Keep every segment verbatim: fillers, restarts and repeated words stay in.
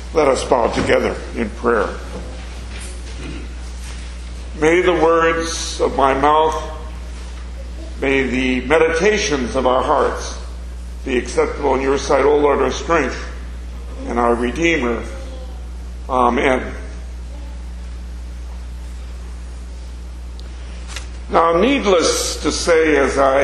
Let us bow together in prayer. May the words of my mouth, may the meditations of our hearts be acceptable in your sight, O Lord, our strength and our Redeemer. Amen. Now, needless to say, as I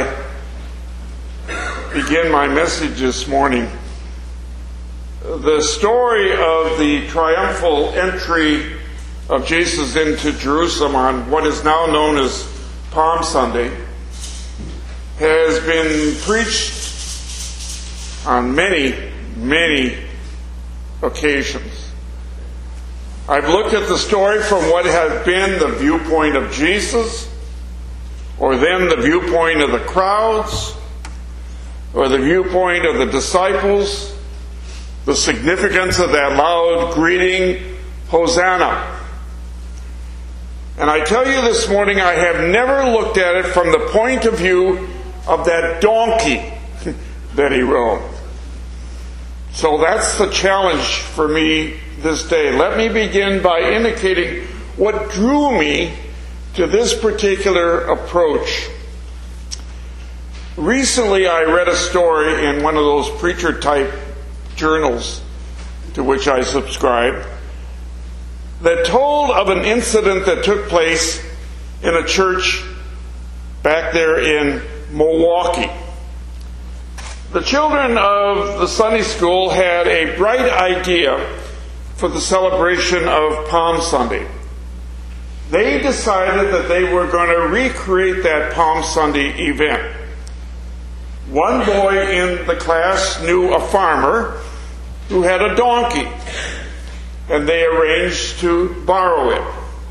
begin my message this morning, the story of the triumphal entry of Jesus into Jerusalem on what is now known as Palm Sunday has been preached on many, many occasions. I've looked at the story from what had been the viewpoint of Jesus, or then the viewpoint of the crowds, or the viewpoint of the disciples, the significance of that loud greeting, Hosanna. And I tell you this morning, I have never looked at it from the point of view of that donkey that he rode. So that's the challenge for me this day. Let me begin by indicating what drew me to this particular approach. Recently, I read a story in one of those preacher-type journals to which I subscribe that told of an incident that took place in a church back there in Milwaukee. The children of the Sunday school had a bright idea for the celebration of Palm Sunday. They decided that they were going to recreate that Palm Sunday event. One boy in the class knew a farmer who had a donkey, and they arranged to borrow it.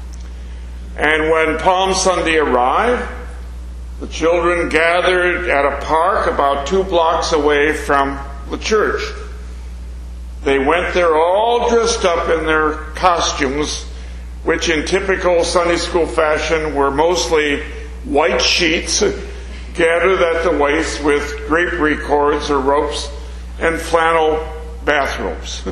And when Palm Sunday arrived, the children gathered at a park about two blocks away from the church. They went there all dressed up in their costumes, which in typical Sunday school fashion were mostly white sheets gathered at the waist with drapery cords or ropes and flannel bathrobes.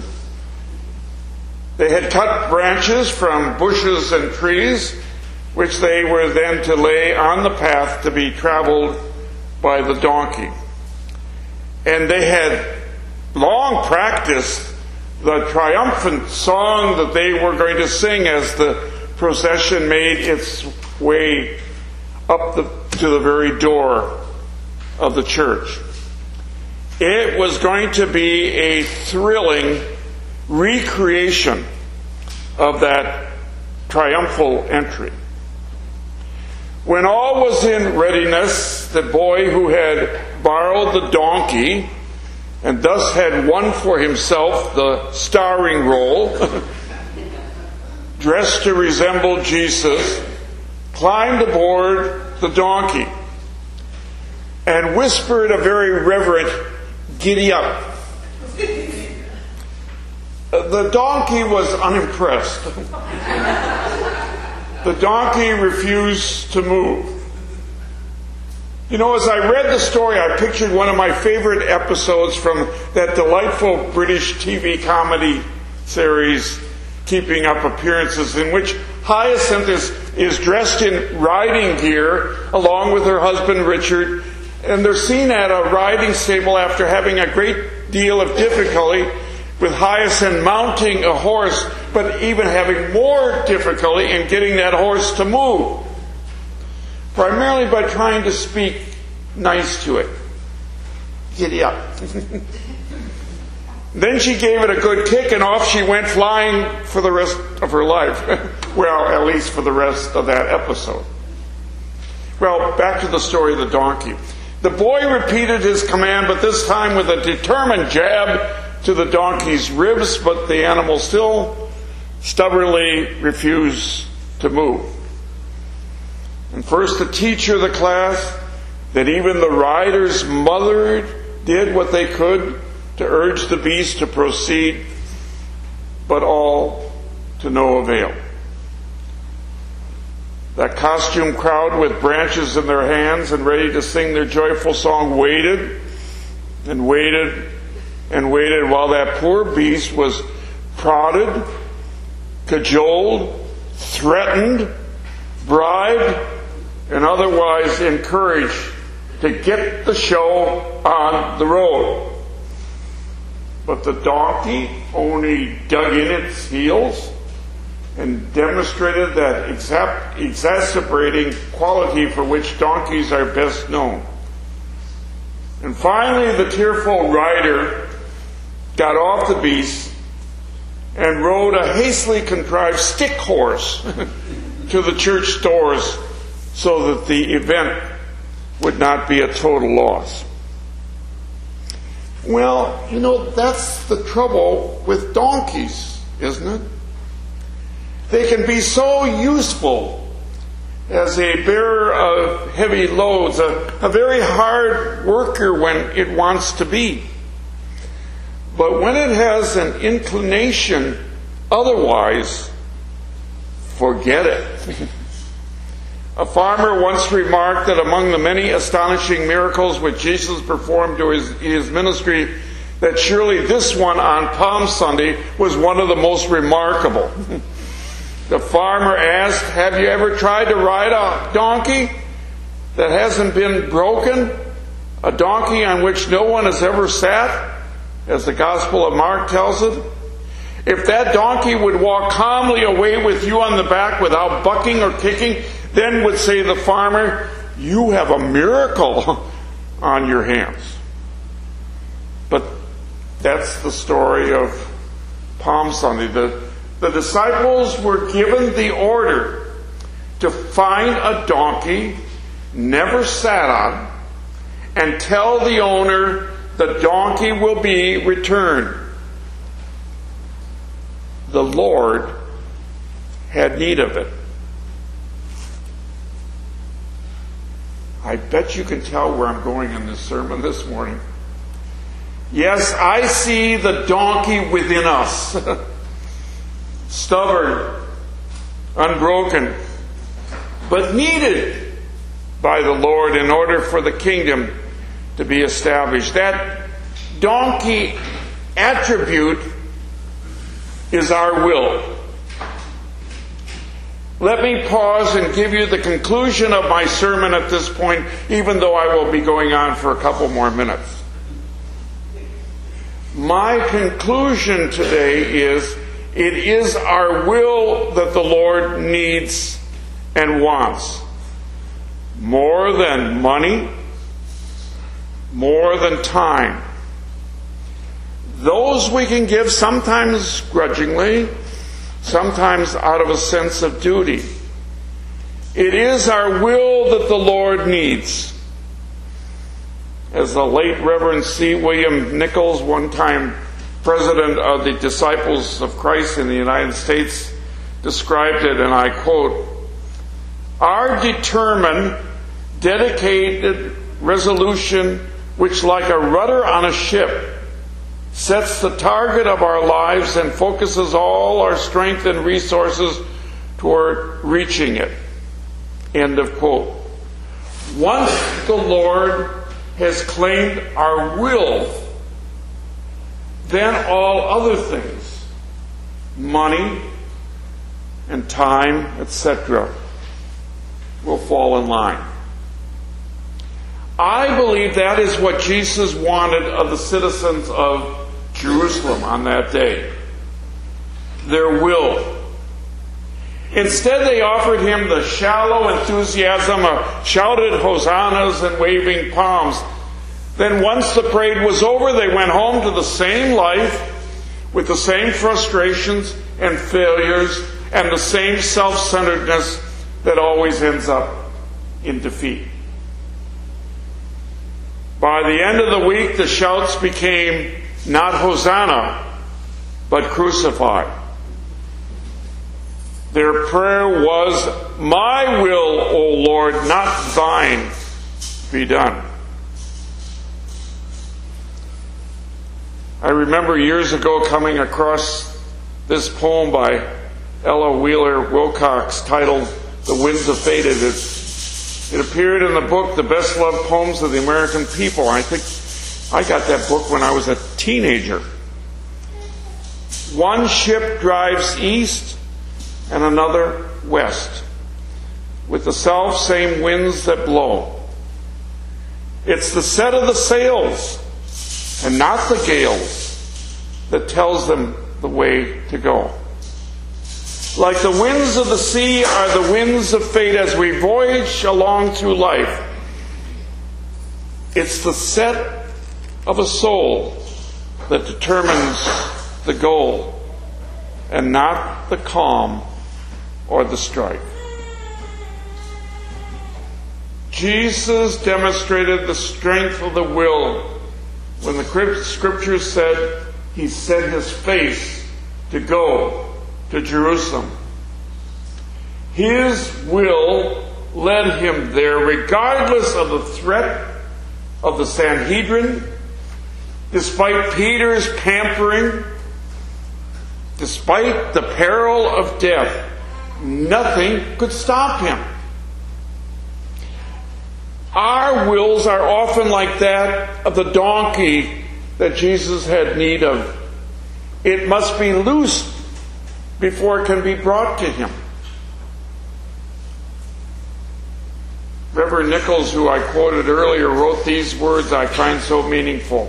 They had cut branches from bushes and trees, which they were then to lay on the path to be traveled by the donkey. And they had long practiced the triumphant song that they were going to sing as the procession made its way up the, to the very door of the church. It was going to be a thrilling recreation of that triumphal entry. When all was in readiness, the boy who had borrowed the donkey and thus had won for himself the starring role, dressed to resemble Jesus, climbed aboard the donkey and whispered a very reverent, "Giddy up." The donkey was unimpressed. The donkey refused to move. You know, as I read the story, I pictured one of my favorite episodes from that delightful British T V comedy series, Keeping Up Appearances, in which Hyacinth is, is dressed in riding gear along with her husband Richard, and they're seen at a riding stable after having a great deal of difficulty with Hyacinth mounting a horse, but even having more difficulty in getting that horse to move, primarily by trying to speak nice to it. Giddy up. Then she gave it a good kick and off she went flying for the rest of her life. Well, at least for the rest of that episode. Well, back to the story of the donkey. The boy repeated his command, but this time with a determined jab to the donkey's ribs, but the animal still stubbornly refused to move. And first the teacher of the class, then even the rider's mother did what they could to urge the beast to proceed, but all to no avail. That costume crowd with branches in their hands and ready to sing their joyful song waited and waited and waited while that poor beast was prodded, cajoled, threatened, bribed, and otherwise encouraged to get the show on the road. But the donkey only dug in its heels and demonstrated that exa- exasperating quality for which donkeys are best known. And finally, the tearful rider got off the beast and rode a hastily contrived stick horse to the church doors so that the event would not be a total loss. Well, you know, that's the trouble with donkeys, isn't it? They can be so useful as a bearer of heavy loads, a, a very hard worker when it wants to be. But when it has an inclination otherwise, forget it. A farmer once remarked that among the many astonishing miracles which Jesus performed during his, his ministry, that surely this one on Palm Sunday was one of the most remarkable. The farmer asked, "Have you ever tried to ride a donkey that hasn't been broken? A donkey on which no one has ever sat, as the Gospel of Mark tells it? If that donkey would walk calmly away with you on the back without bucking or kicking, then would say the farmer, you have a miracle on your hands." But that's the story of Palm Sunday. The, the disciples were given the order to find a donkey, never sat on, and tell the owner the donkey will be returned. The Lord had need of it. I bet you can tell where I'm going in this sermon this morning. Yes, I see the donkey within us. Stubborn, unbroken, but needed by the Lord in order for the kingdom to be established. That donkey attribute is our will. Let me pause and give you the conclusion of my sermon at this point, even though I will be going on for a couple more minutes. My conclusion today is, it is our will that the Lord needs and wants. More than money, more than time. Those we can give sometimes grudgingly, sometimes out of a sense of duty. It is our will that the Lord needs. As the late Reverend C. William Nichols, one time president of the Disciples of Christ in the United States, described it, and I quote, "Our determined, dedicated resolution, which like a rudder on a ship, sets the target of our lives and focuses all our strength and resources toward reaching it." End of quote. Once the Lord has claimed our will, then all other things, money and time, et cetera, will fall in line. I believe that is what Jesus wanted of the citizens of Jerusalem on that day. Their will. Instead, they offered him the shallow enthusiasm of shouted hosannas and waving palms. Then once the parade was over, they went home to the same life with the same frustrations and failures and the same self-centeredness that always ends up in defeat. By the end of the week, the shouts became not Hosanna, but crucify. Their prayer was, "My will, O Lord, not thine, be done." I remember years ago coming across this poem by Ella Wheeler Wilcox titled "The Winds of Fate." It, it appeared in the book The Best Loved Poems of the American People. I think I got that book when I was a teenager. One ship drives east and another west, with the self same winds that blow. It's the set of the sails and not the gales that tells them the way to go. Like the winds of the sea are the winds of fate as we voyage along through life. It's the set of a soul that determines the goal, and not the calm or the strife. Jesus demonstrated the strength of the will when the Scriptures said he set his face to go to Jerusalem. His will led him there regardless of the threat of the Sanhedrin, despite Peter's pampering, despite the peril of death. Nothing could stop him. Our wills are often like that of the donkey that Jesus had need of. It must be loosed before it can be brought to him. Reverend Nichols, who I quoted earlier, wrote these words I find so meaningful.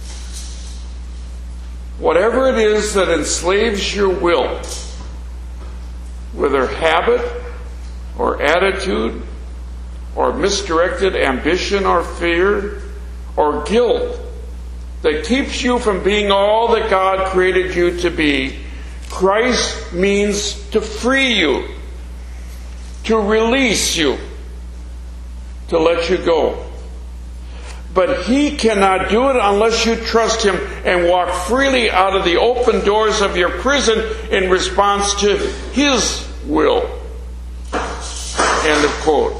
Whatever it is that enslaves your will, whether habit or attitude or misdirected ambition or fear or guilt that keeps you from being all that God created you to be, Christ means to free you, to release you, to let you go. But he cannot do it unless you trust him and walk freely out of the open doors of your prison in response to his will. End of quote.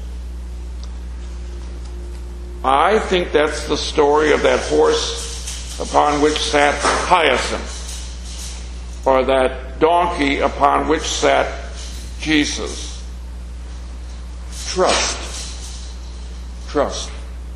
I think that's the story of that horse upon which sat Hyacinth, or that donkey upon which sat Jesus. Trust. Trust.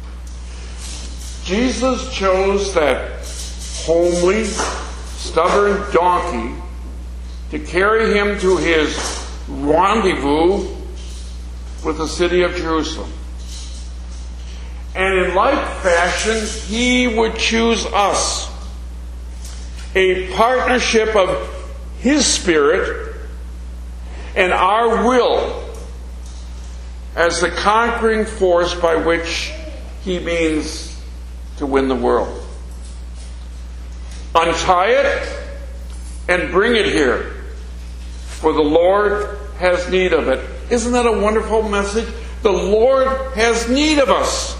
Jesus chose that homely, stubborn donkey to carry him to his rendezvous with the city of Jerusalem. And in like fashion, he would choose us, a partnership of his Spirit and our will as the conquering force by which he means to win the world. Untie it and bring it here, for the Lord has need of it. Isn't that a wonderful message? The Lord has need of us.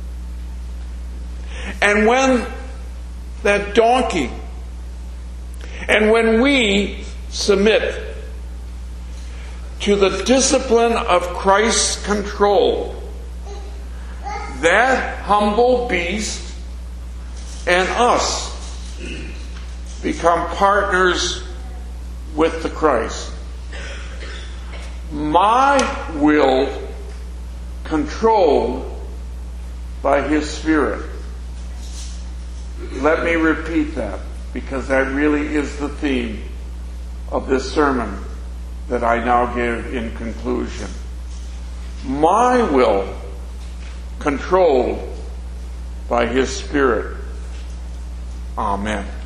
And when that donkey, and when we submit to the discipline of Christ's control, that humble beast and us become partners with the Christ. My will controlled by his Spirit. Let me repeat that, because that really is the theme of this sermon that I now give in conclusion. My will controlled by his Spirit. Amen.